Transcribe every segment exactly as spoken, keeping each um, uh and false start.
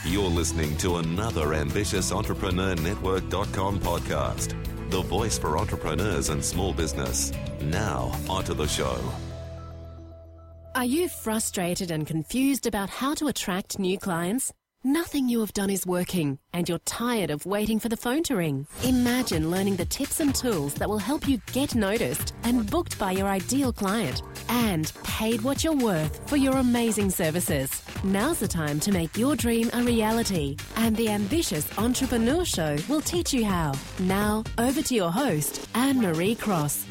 You're listening to another Ambitious Entrepreneur Network dot com podcast, the voice for entrepreneurs and small business. Now, onto the show. Are you frustrated and confused about how to attract new clients? Nothing you have done is working, and you're tired of waiting for the phone to ring. Imagine learning the tips and tools that will help you get noticed and booked by your ideal client, and paid what you're worth for your amazing services. Now's the time to make your dream a reality, and the Ambitious Entrepreneur Show will teach you how. Now, over to your host, Anne-Marie Cross.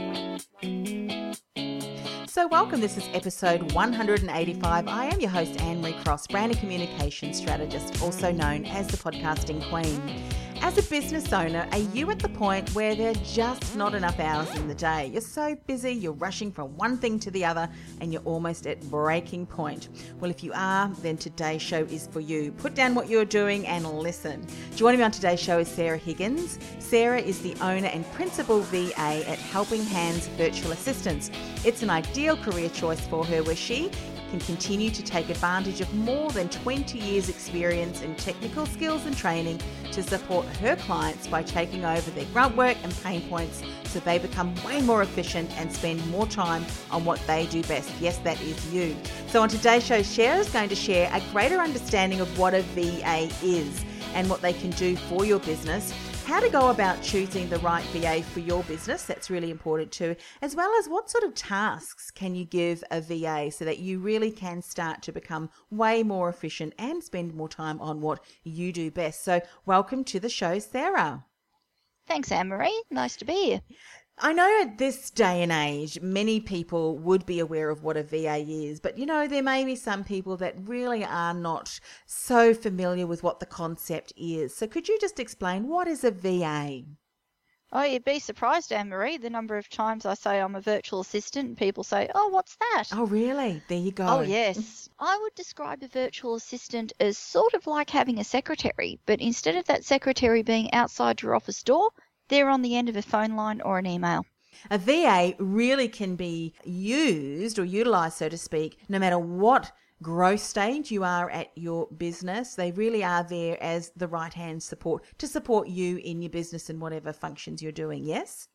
So welcome, this is episode one hundred eighty-five. I am your host, Anne-Marie Cross, brand and communication strategist, also known as the podcasting queen. As a business owner, are you at the point where there are just not enough hours in the day? You're so busy, you're rushing from one thing to the other, and you're almost at breaking point. Well, if you are, then today's show is for you. Put down what you're doing and listen. Joining me on today's show is Sarah Higgins. Sarah is the owner and principal V A at Helping Hands Virtual Assistants. It's an ideal career choice for her, where she can continue to take advantage of more than twenty years experience in technical skills and training to support her clients by taking over their grunt work and pain points so they become way more efficient and spend more time on what they do best. Yes, that is you. So on today's show, Sarah is going to share a greater understanding of what a V A is and what they can do for your business, how to go about choosing the right V A for your business, that's really important too, as well as what sort of tasks can you give a V A so that you really can start to become way more efficient and spend more time on what you do best. So welcome to the show, Sarah. Thanks, Anne-Marie. Nice to be here. I know at this day and age, many people would be aware of what a V A is, but you know, there may be some people that really are not so familiar with what the concept is. So could you just explain, what is a V A? Oh, you'd be surprised, Anne-Marie, the number of times I say I'm a virtual assistant and people say, oh, what's that? Oh, really? There you go. Oh, yes. I would describe a virtual assistant as sort of like having a secretary, but instead of that secretary being outside your office door, they're on the end of a phone line or an email. A V A really can be used or utilised, so to speak, no matter what growth stage you are at your business. They really are there as the right-hand support to support you in your business and whatever functions you're doing, yes?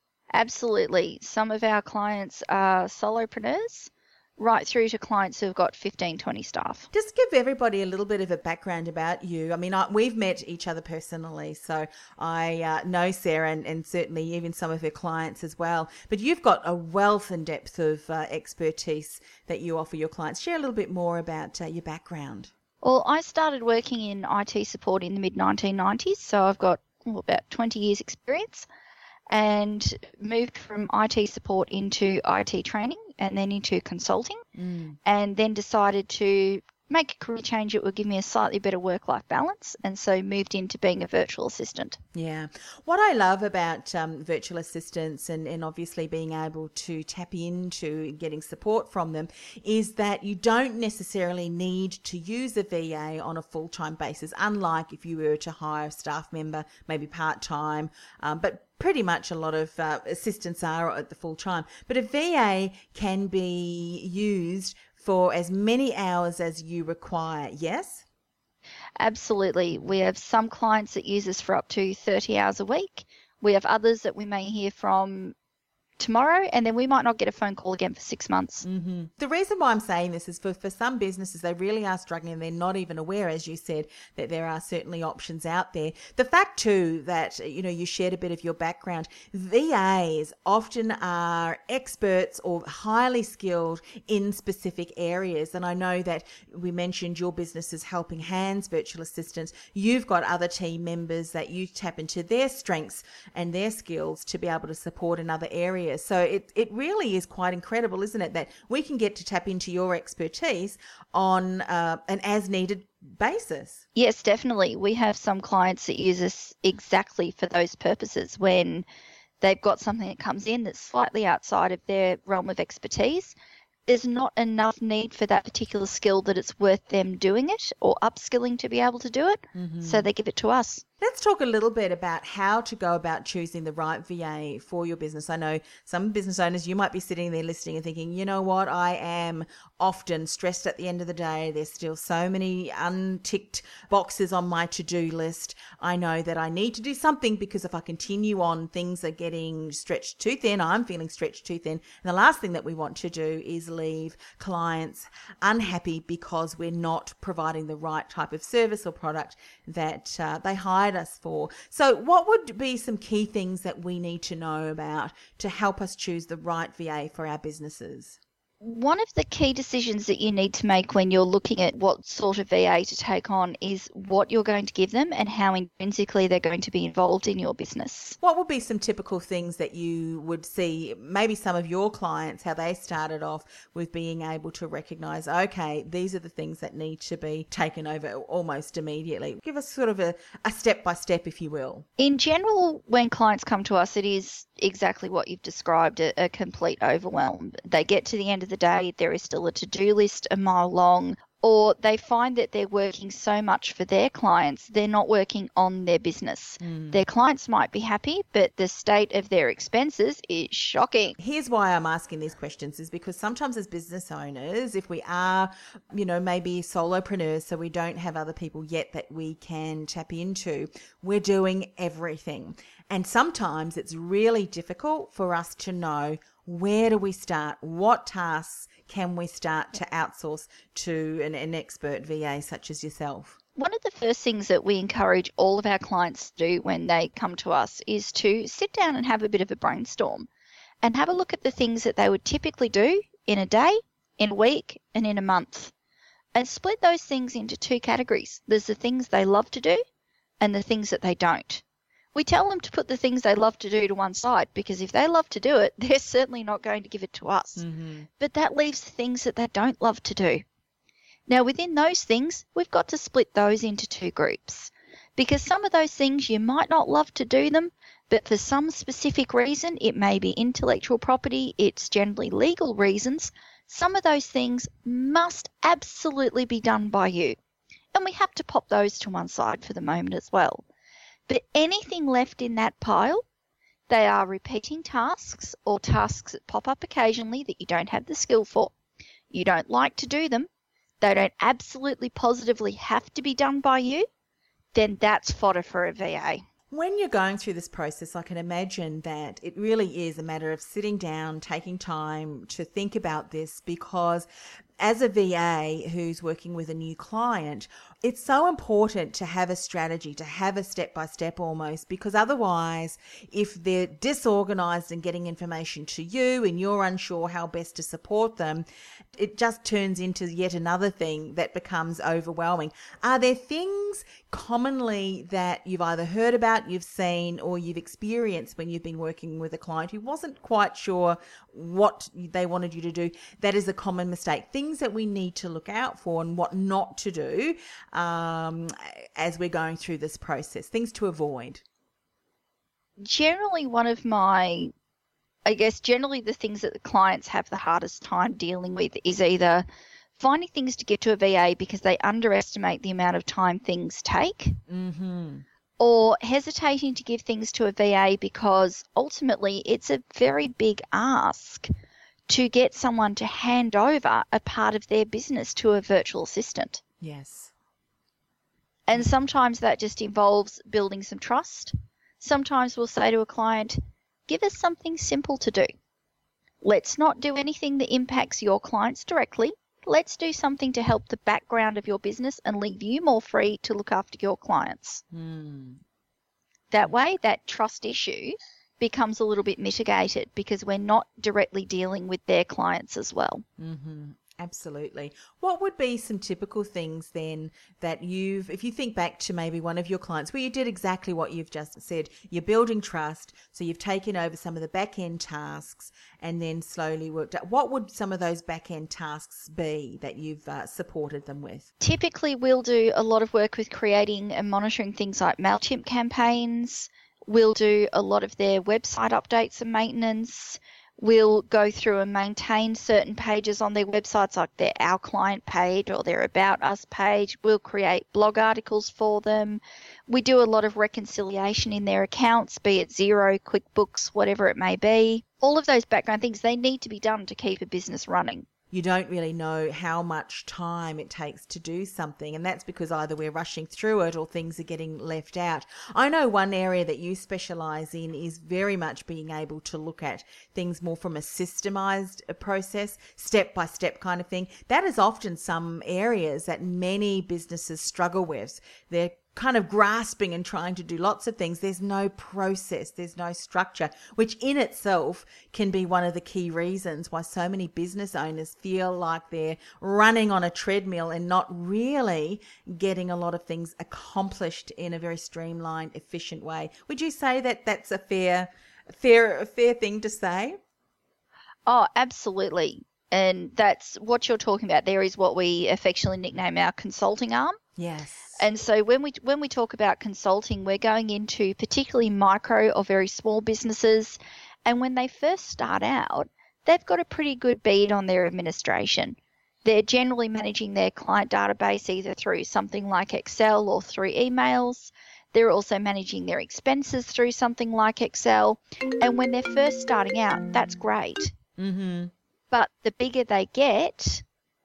Absolutely. Some of our clients are solopreneurs, right through to clients who've got fifteen, twenty staff. Just give everybody a little bit of a background about you. I mean, I, we've met each other personally, so I uh, know Sarah and, and certainly even some of her clients as well. But you've got a wealth and depth of uh, expertise that you offer your clients. Share a little bit more about uh, your background. Well, I started working in I T support in the mid nineteen nineties, so I've got oh, about twenty years experience, and moved from I T support into I T training and then into consulting, mm. and then decided to make a career change that would give me a slightly better work-life balance, and so moved into being a virtual assistant. Yeah. What I love about um, virtual assistants and, and obviously being able to tap into getting support from them is that you don't necessarily need to use a V A on a full-time basis, unlike if you were to hire a staff member, maybe part-time, um, but pretty much a lot of uh, assistants are at the full time. But a V A can be used for as many hours as you require, yes? Absolutely. We have some clients that use us for up to thirty hours a week. We have others that we may hear from tomorrow, and then we might not get a phone call again for six months. Mm-hmm. The reason why I'm saying this is for, for some businesses, they really are struggling and they're not even aware, as you said, that there are certainly options out there. The fact too that, you know, you shared a bit of your background, V As often are experts or highly skilled in specific areas. And I know that we mentioned your business is Helping Hands Virtual Assistants. You've got other team members that you tap into their strengths and their skills to be able to support in other areas. So it, it really is quite incredible, isn't it, that we can get to tap into your expertise on uh, an as-needed basis. Yes, definitely. We have some clients that use us exactly for those purposes when they've got something that comes in that's slightly outside of their realm of expertise. There's not enough need for that particular skill that it's worth them doing it or upskilling to be able to do it, mm-hmm. so they give it to us. Let's talk a little bit about how to go about choosing the right V A for your business. I know some business owners, you might be sitting there listening and thinking, you know what, I am often stressed at the end of the day. There's still so many unticked boxes on my to-do list. I know that I need to do something because if I continue on, things are getting stretched too thin. I'm feeling stretched too thin. And the last thing that we want to do is leave clients unhappy because we're not providing the right type of service or product that uh, they hired us for. So what would be some key things that we need to know about to help us choose the right V A for our businesses? One of the key decisions that you need to make when you're looking at what sort of V A to take on is what you're going to give them and how intrinsically they're going to be involved in your business. What would be some typical things that you would see, maybe some of your clients, how they started off with being able to recognise, okay, these are the things that need to be taken over almost immediately? Give us sort of a, a step-by-step, if you will. In general, when clients come to us, it is exactly what you've described, a, a complete overwhelm. They get to the end of the day, there is still a to-do list a mile long, or they find that they're working so much for their clients, they're not working on their business. Mm. Their clients might be happy, but the state of their expenses is shocking. Here's why I'm asking these questions is because sometimes as business owners, if we are, you know, maybe solopreneurs, so we don't have other people yet that we can tap into, we're doing everything. And sometimes it's really difficult for us to know, where do we start? What tasks can we start to outsource to an, an expert V A such as yourself? One of the first things that we encourage all of our clients to do when they come to us is to sit down and have a bit of a brainstorm and have a look at the things that they would typically do in a day, in a week, and in a month, and split those things into two categories. There's the things they love to do and the things that they don't. We tell them to put the things they love to do to one side because if they love to do it, they're certainly not going to give it to us. Mm-hmm. But that leaves the things that they don't love to do. Now, within those things, we've got to split those into two groups because some of those things you might not love to do them, but for some specific reason, it may be intellectual property, it's generally legal reasons, some of those things must absolutely be done by you. And we have to pop those to one side for the moment as well. But anything left in that pile, they are repeating tasks or tasks that pop up occasionally that you don't have the skill for. You don't like to do them. They don't absolutely positively have to be done by you. Then that's fodder for a V A. When you're going through this process, I can imagine that it really is a matter of sitting down, taking time to think about this because as a V A who's working with a new client, it's so important to have a strategy, to have a step-by-step almost, because otherwise, if they're disorganized and getting information to you and you're unsure how best to support them, it just turns into yet another thing that becomes overwhelming. Are there things commonly that you've either heard about, you've seen, or you've experienced when you've been working with a client who wasn't quite sure what they wanted you to do? That is a common mistake. Things that we need to look out for and what not to do um, as we're going through this process, things to avoid. Generally, one of my, I guess, generally the things that the clients have the hardest time dealing with is either finding things to give to a V A because they underestimate the amount of time things take, mm-hmm. or hesitating to give things to a V A because ultimately it's a very big ask to get someone to hand over a part of their business to a virtual assistant. Yes. And sometimes that just involves building some trust. Sometimes we'll say to a client, give us something simple to do. Let's not do anything that impacts your clients directly. Let's do something to help the background of your business and leave you more free to look after your clients. Mm. That way, that trust issue becomes a little bit mitigated because we're not directly dealing with their clients as well. Mm-hmm. Absolutely. What would be some typical things then that you've, if you think back to maybe one of your clients where you did exactly what you've just said, you're building trust, so you've taken over some of the back-end tasks and then slowly worked out, what would some of those back-end tasks be that you've uh, supported them with? Typically, we'll do a lot of work with creating and monitoring things like MailChimp campaigns. We'll do a lot of their website updates and maintenance. We'll go through and maintain certain pages on their websites, like their Our Client page or their About Us page. We'll create blog articles for them. We do a lot of reconciliation in their accounts, be it Xero, QuickBooks, whatever it may be. All of those background things, they need to be done to keep a business running. You don't really know how much time it takes to do something, and that's because either we're rushing through it or things are getting left out. I know one area that you specialise in is very much being able to look at things more from a systemised process, step-by-step kind of thing. That is often some areas that many businesses struggle with. They're kind of grasping and trying to do lots of things. There's no process, there's no structure, which in itself can be one of the key reasons why so many business owners feel like they're running on a treadmill and not really getting a lot of things accomplished in a very streamlined, efficient way. Would you say that that's a fair, fair, fair thing to say? Oh, absolutely. And that's what you're talking about there is what we affectionately nickname our consulting arm. Yes. And so when we when we talk about consulting, we're going into particularly micro or very small businesses. And when they first start out, they've got a pretty good bead on their administration. They're generally managing their client database either through something like Excel or through emails. They're also managing their expenses through something like Excel. And when they're first starting out, that's great. Mm-hmm. But the bigger they get,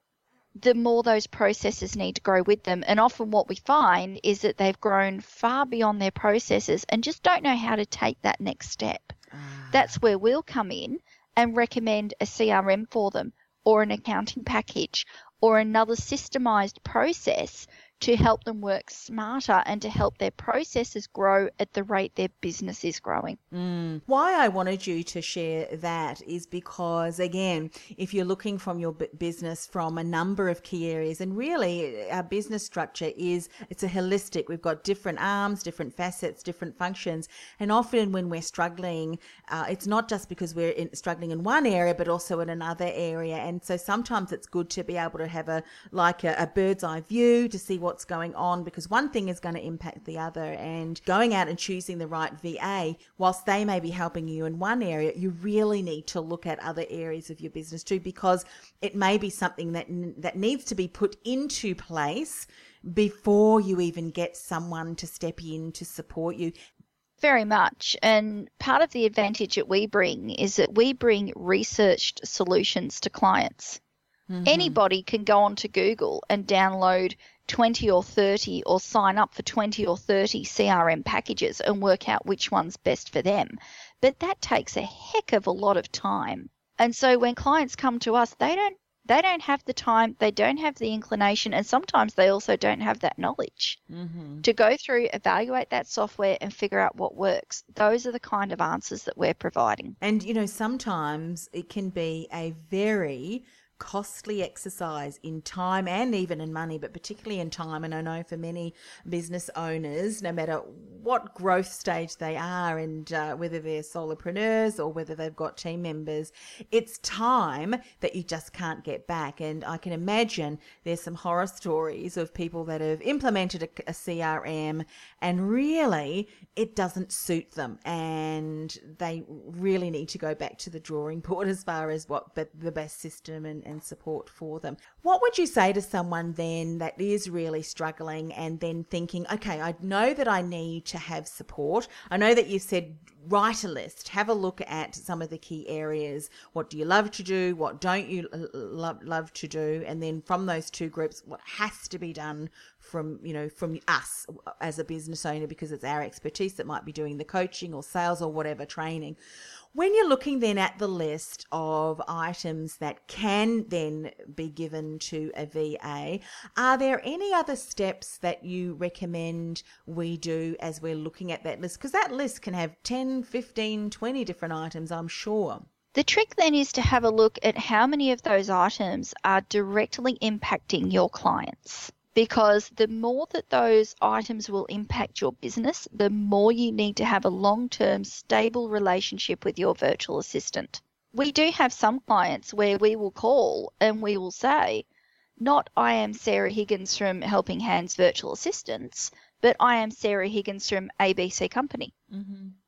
the more those processes need to grow with them. And often what we find is that they've grown far beyond their processes and just don't know how to take that next step. Ah. That's where we'll come in and recommend a C R M for them or an accounting package or another systemized process to help them work smarter and to help their processes grow at the rate their business is growing. Mm. Why I wanted you to share that is because, again, if you're looking from your b- business from a number of key areas, and really our business structure is, it's a holistic, we've got different arms, different facets, different functions, and often when we're struggling, uh, it's not just because we're in, struggling in one area, but also in another area. And so sometimes it's good to be able to have a, like a, a bird's eye view to see what's going on, because one thing is going to impact the other. And going out and choosing the right V A, whilst they may be helping you in one area, you really need to look at other areas of your business too, because it may be something that that needs to be put into place before you even get someone to step in to support you. Very much. And part of the advantage that we bring is that we bring researched solutions to clients. Mm-hmm. Anybody can go onto Google and download twenty or thirty or sign up for twenty or thirty C R M packages and work out which one's best for them. But that takes a heck of a lot of time. And so when clients come to us, they don't they don't have the time, they don't have the inclination, and sometimes they also don't have that knowledge mm-hmm. to go through, evaluate that software and figure out what works. Those are the kind of answers that we're providing. And, you know, sometimes it can be a very costly exercise in time and even in money, but particularly in time. And I know for many business owners, no matter what growth stage they are, and uh, whether they're solopreneurs or whether they've got team members, it's time that you just can't get back. And I can imagine there's some horror stories of people that have implemented a, a C R M and really it doesn't suit them, and they really need to go back to the drawing board as far as what the, the best system and, and support for them. What would you say to someone then that is really struggling and then thinking, okay, I know that I need to have support. I know that you said write a list, have a look at some of the key areas. What do you love to do? What don't you love, love to do? And then from those two groups, what has to be done from, you know, from us as a business owner, because it's our expertise that might be doing the coaching or sales or whatever training. When you're looking then at the list of items that can then be given to a V A, are there any other steps that you recommend we do as we're looking at that list? Because that list can have ten, fifteen, twenty different items, I'm sure. The trick then is to have a look at how many of those items are directly impacting your clients. Because the more that those items will impact your business, the more you need to have a long-term stable relationship with your virtual assistant. We do have some clients where we will call and we will say, not I am Sarah Higgins from Helping Hands Virtual Assistants, but I am Sarah Higgins from A B C Company. Mm-hmm.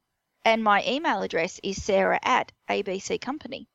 And my email address is sarah at A B C Company.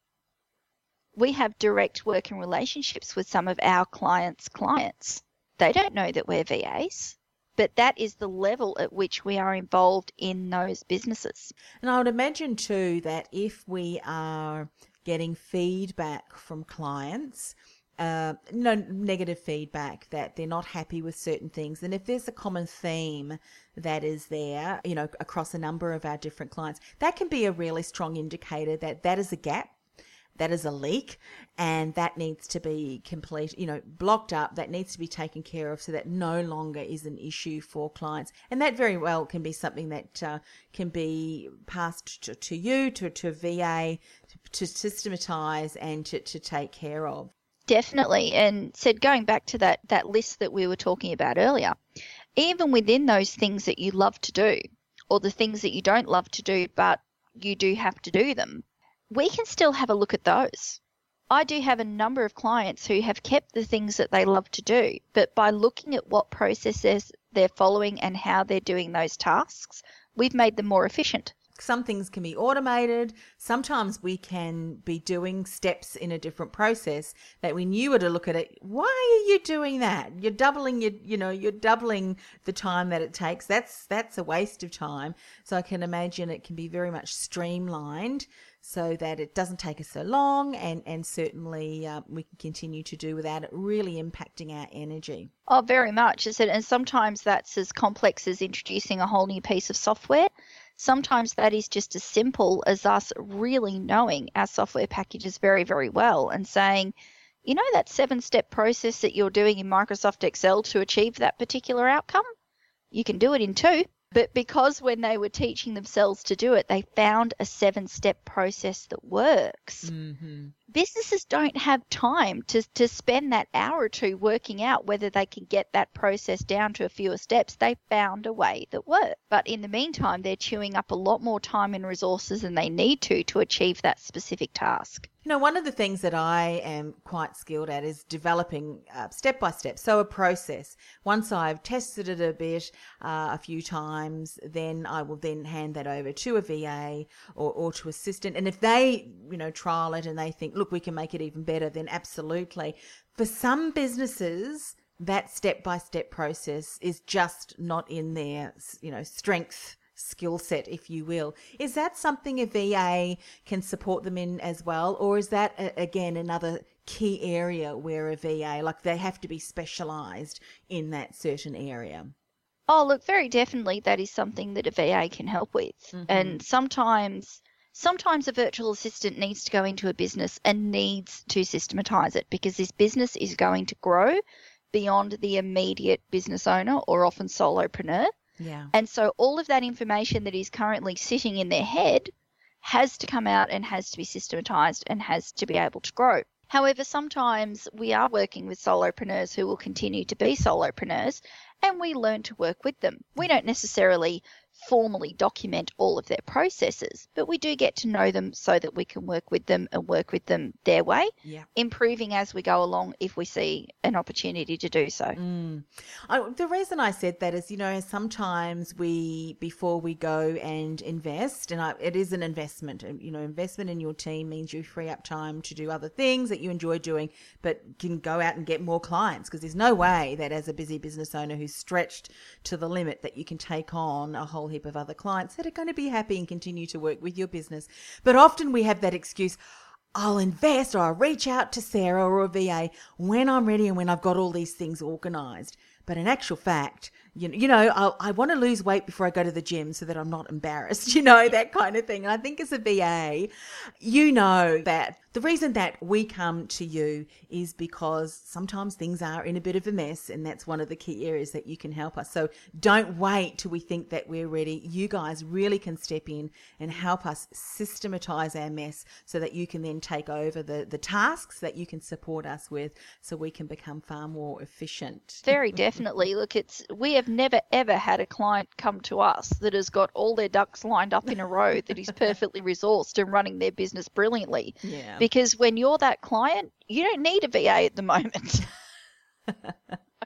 We have direct working relationships with some of our clients' clients. They don't know that we're V As, but that is the level at which we are involved in those businesses. And I would imagine too that if we are getting feedback from clients, uh, no negative feedback, that they're not happy with certain things, and if there's a common theme that is there, you know, across a number of our different clients, that can be a really strong indicator that that is a gap. That is a leak, and that needs to be complete, you know, blocked up. That needs to be taken care of so that no longer is an issue for clients. And that very well can be something that uh, can be passed to, to you, to, to V A, to, to systematise and to, to take care of. Definitely. And said, going back to that, that list that we were talking about earlier, even within those things that you love to do, or the things that you don't love to do, but you do have to do them, we can still have a look at those. I do have a number of clients who have kept the things that they love to do, but by looking at what processes they're following and how they're doing those tasks, we've made them more efficient. Some things can be automated. Sometimes we can be doing steps in a different process that when you were to look at it, why are you doing that? You're doubling your, you know, you're doubling the time that it takes. That's that's a waste of time. So I can imagine it can be very much streamlined so that it doesn't take us so long, and, and certainly uh, we can continue to do without it really impacting our energy. Oh, very much. And sometimes that's as complex as introducing a whole new piece of software. Sometimes that is just as simple as us really knowing our software packages very, very well and saying, you know, that seven-step process that you're doing in Microsoft Excel to achieve that particular outcome, you can do it in two. But because when they were teaching themselves to do it, they found a seven-step process that works. Mm-hmm. Businesses don't have time to, to spend that hour or two working out whether they can get that process down to a fewer steps. They found a way that worked. But in the meantime, they're chewing up a lot more time and resources than they need to to achieve that specific task. You know, one of the things that I am quite skilled at is developing uh, step by step. So a process. Once I've tested it a bit, uh, a few times, then I will then hand that over to a V A or, or to assistant. And if they, you know, trial it and they think, look, we can make it even better, then absolutely. For some businesses, that step by step process is just not in their, you know, strength skill set, if you will. Is that something a V A can support them in as well? Or is that, again, another key area where a V A, like they have to be specialised in that certain area? Oh, look, very definitely that is something that a V A can help with. Mm-hmm. And sometimes... Sometimes a virtual assistant needs to go into a business and needs to systematise it because this business is going to grow beyond the immediate business owner or often solopreneur. Yeah. And so all of that information that is currently sitting in their head has to come out and has to be systematised and has to be able to grow. However, sometimes we are working with solopreneurs who will continue to be solopreneurs, and we learn to work with them. We don't necessarily formally document all of their processes, but we do get to know them so that we can work with them and work with them their way, yeah. improving as we go along if we see an opportunity to do so. Mm. I, the reason I said that is, you know, sometimes we, before we go and invest, and I, it is an investment, you know, investment in your team means you free up time to do other things that you enjoy doing, but can go out and get more clients, because there's no way that as a busy business owner who's stretched to the limit that you can take on a whole heap of other clients that are going to be happy and continue to work with your business. But often we have that excuse, I'll invest or I'll reach out to Sarah or a V A when I'm ready and when I've got all these things organised. But in actual fact, you know, you know I'll, I want to lose weight before I go to the gym so that I'm not embarrassed, you know, that kind of thing. And I think as a V A, you know that the reason that we come to you is because sometimes things are in a bit of a mess, and that's one of the key areas that you can help us. So don't wait till we think that we're ready. You guys really can step in and help us systematise our mess so that you can then take over the, the tasks that you can support us with so we can become far more efficient. Very definitely. Look, it's we have never, ever had a client come to us that has got all their ducks lined up in a row, that is perfectly resourced and running their business brilliantly. Yeah. Because when you're that client, you don't need a V A at the moment.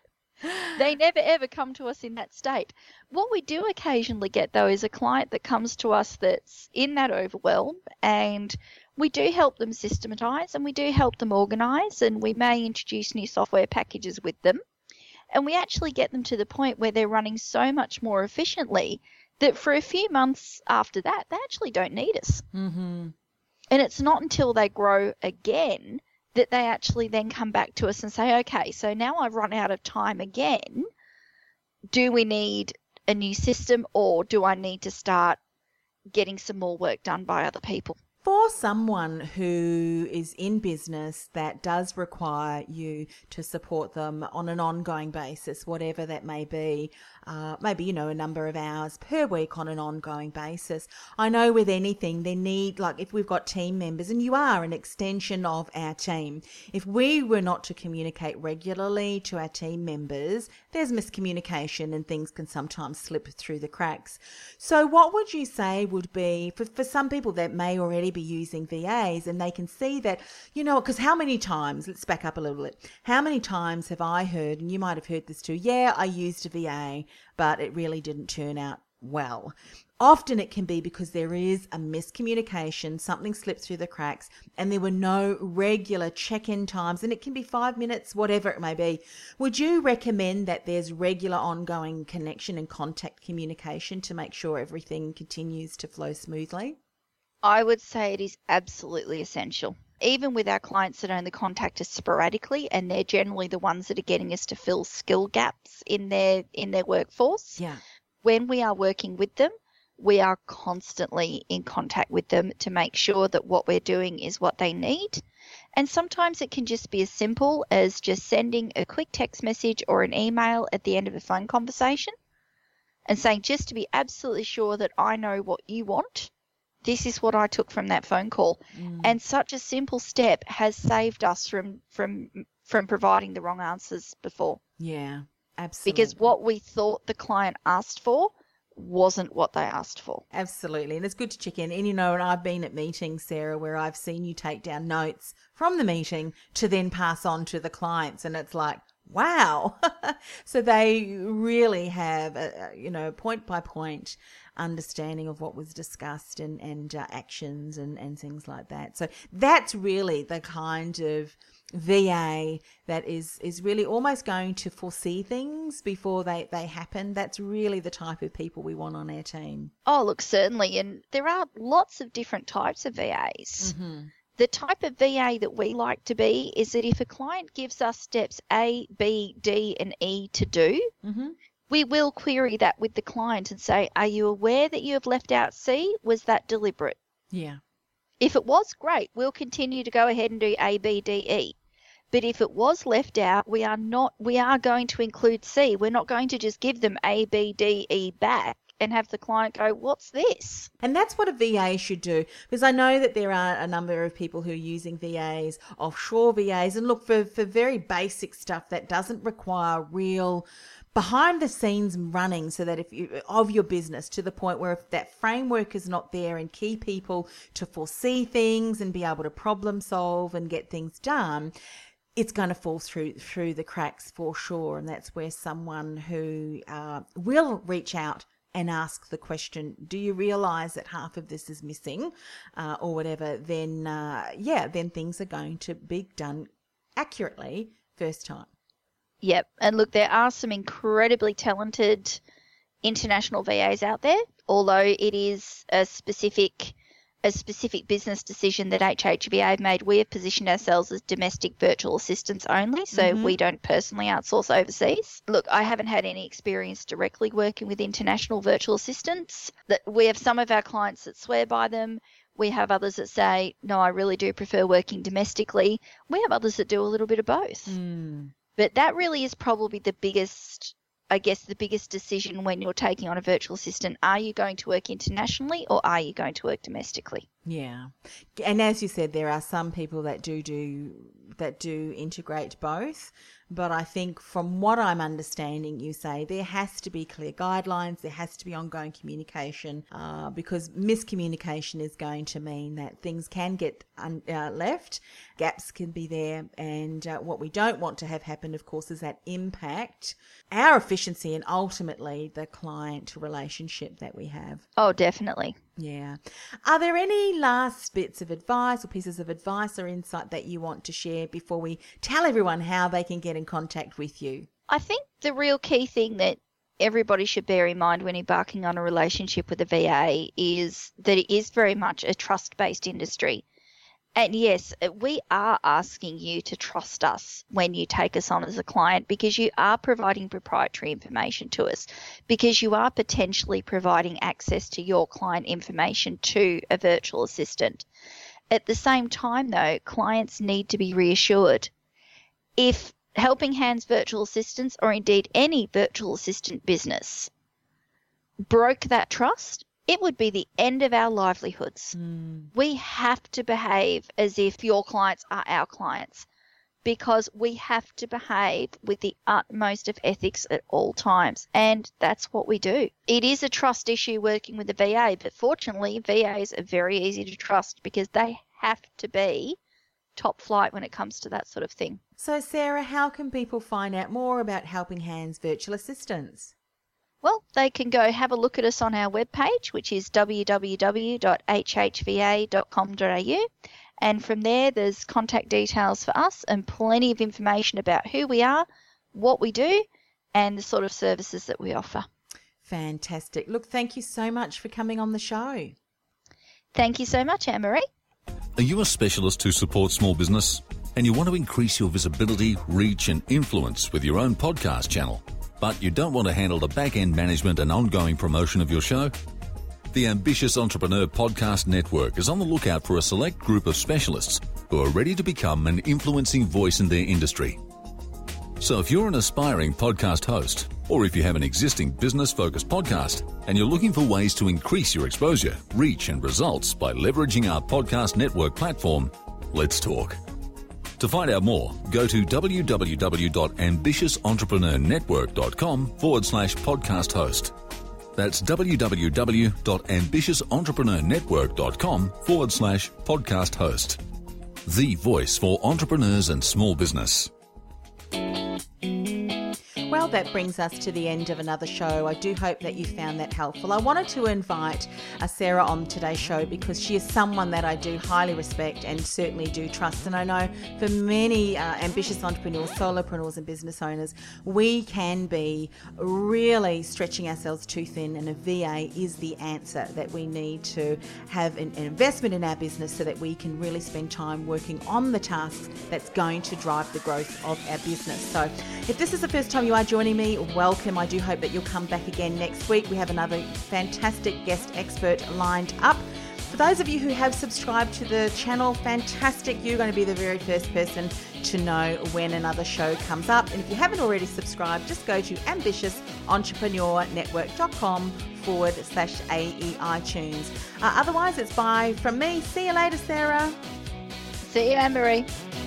They never ever come to us in that state. What we do occasionally get, though, is a client that comes to us that's in that overwhelm, and we do help them systematise and we do help them organise, and we may introduce new software packages with them. And we actually get them to the point where they're running so much more efficiently that for a few months after that, they actually don't need us. Mm-hmm. And it's not until they grow again that they actually then come back to us and say, okay, so now I've run out of time again. Do we need a new system, or do I need to start getting some more work done by other people? For someone who is in business that does require you to support them on an ongoing basis, whatever that may be, uh, maybe, you know, a number of hours per week on an ongoing basis. I know with anything, they need, like if we've got team members, and you are an extension of our team, if we were not to communicate regularly to our team members, there's miscommunication and things can sometimes slip through the cracks. So what would you say would be, for, for some people that may already be using V As and they can see that, you know, because how many times, let's back up a little bit, how many times have I heard, and you might have heard this too, yeah, I used a V A, but it really didn't turn out well. Often it can be because there is a miscommunication, something slipped through the cracks, and there were no regular check-in times, and it can be five minutes, whatever it may be. Would you recommend that there's regular ongoing connection and contact communication to make sure everything continues to flow smoothly? I would say it is absolutely essential. Even with our clients that only contact us sporadically, and they're generally the ones that are getting us to fill skill gaps in their in their workforce. Yeah. When we are working with them, we are constantly in contact with them to make sure that what we're doing is what they need. And sometimes it can just be as simple as just sending a quick text message or an email at the end of a phone conversation and saying, just to be absolutely sure that I know what you want, this is what I took from that phone call. Mm. And such a simple step has saved us from from from providing the wrong answers before. Yeah, absolutely. Because what we thought the client asked for wasn't what they asked for. Absolutely. And it's good to check in. And, you know, and I've been at meetings, Sarah, where I've seen you take down notes from the meeting to then pass on to the clients. And it's like, wow. So they really have, a, you know, point by point understanding of what was discussed and, and uh, actions and, and things like that. So that's really the kind of V A that is, is really almost going to foresee things before they, they happen. That's really the type of people we want on our team. Oh, look, certainly. And there are lots of different types of V As. Mm-hmm. The type of V A that we like to be is that if a client gives us steps A, B, D, and E to do, mm-hmm. we will query that with the client and say, are you aware that you have left out C? Was that deliberate? Yeah. If it was, great. We'll continue to go ahead and do A, B, D, E. But if it was left out, we are not, we are going to include C. We're not going to just give them A, B, D, E back and have the client go, what's this? And that's what a V A should do, because I know that there are a number of people who are using V As, offshore V As, and look, for, for very basic stuff that doesn't require real behind the scenes running, so that if you, of your business, to the point where if that framework is not there and key people to foresee things and be able to problem solve and get things done, it's going to fall through through the cracks for sure. And that's where someone who uh, will reach out and ask the question, do you realise that half of this is missing, uh, or whatever, then, uh, yeah, then things are going to be done accurately first time. Yep. And look, there are some incredibly talented international V As out there, although it is a specific a specific business decision that H H V A have made. We have positioned ourselves as domestic virtual assistants only, so mm-hmm. we don't personally outsource overseas. Look, I haven't had any experience directly working with international virtual assistants. That we have some of our clients that swear by them. We have others that say, no, I really do prefer working domestically. We have others that do a little bit of both. Mm. But that really is probably the biggest, I guess, the biggest decision when you're taking on a virtual assistant. Are you going to work internationally or are you going to work domestically? Yeah. And as you said, there are some people that do do that do integrate both, But I think from what I'm understanding, you say there has to be clear guidelines, there has to be ongoing communication, uh, because miscommunication is going to mean that things can get un- uh, left, gaps can be there, and uh, what we don't want to have happen, of course, is that impact our efficiency and ultimately the client relationship that we have. Oh, definitely. Yeah. Are there any last bits of advice or pieces of advice or insight that you want to share before we tell everyone how they can get in contact with you? I think the real key thing that everybody should bear in mind when embarking on a relationship with a V A is that it is very much a trust-based industry. And yes, we are asking you to trust us when you take us on as a client, because you are providing proprietary information to us, because you are potentially providing access to your client information to a virtual assistant. At the same time, though, clients need to be reassured. If Helping Hands virtual assistants, or indeed any virtual assistant business, broke that trust, it would be the end of our livelihoods. Mm. We have to behave as if your clients are our clients, because we have to behave with the utmost of ethics at all times. And that's what we do. It is a trust issue working with the V A, but fortunately, V As are very easy to trust because they have to be top flight when it comes to that sort of thing. So, Sarah, how can people find out more about Helping Hands virtual assistants? Well, they can go have a look at us on our webpage, which is w w w dot h h v a dot com dot a u. And from there, there's contact details for us and plenty of information about who we are, what we do, and the sort of services that we offer. Fantastic. Look, thank you so much for coming on the show. Thank you so much, Anne-Marie. Are you a specialist who supports small business and you want to increase your visibility, reach and influence with your own podcast channel, but you don't want to handle the back-end management and ongoing promotion of your show? The Ambitious Entrepreneur Podcast Network is on the lookout for a select group of specialists who are ready to become an influencing voice in their industry. So if you're an aspiring podcast host, or if you have an existing business-focused podcast and you're looking for ways to increase your exposure, reach and results by leveraging our podcast network platform, let's talk. To find out more, go to w w w dot ambitious entrepreneur network dot com forward slash podcast host. That's w w w dot ambitious entrepreneur network dot com forward slash podcast host. The voice for entrepreneurs and small business. Well, that brings us to the end of another show. I do hope that you found that helpful. I wanted to invite uh, Sarah on today's show because she is someone that I do highly respect and certainly do trust. And I know for many uh, ambitious entrepreneurs, solopreneurs and business owners, we can be really stretching ourselves too thin, and a V A is the answer that we need to have an, an investment in our business so that we can really spend time working on the tasks that's going to drive the growth of our business. So if this is the first time you are joining me, welcome. I do hope that you'll come back again next week. We have another fantastic guest expert lined up. For those of you who have subscribed to the channel, fantastic. You're going to be the very first person to know when another show comes up. And if you haven't already subscribed, just go to ambitious entrepreneur network dot com forward slash A E iTunes. Uh, otherwise, it's bye from me. See you later, Sarah. See you, Anne-Marie.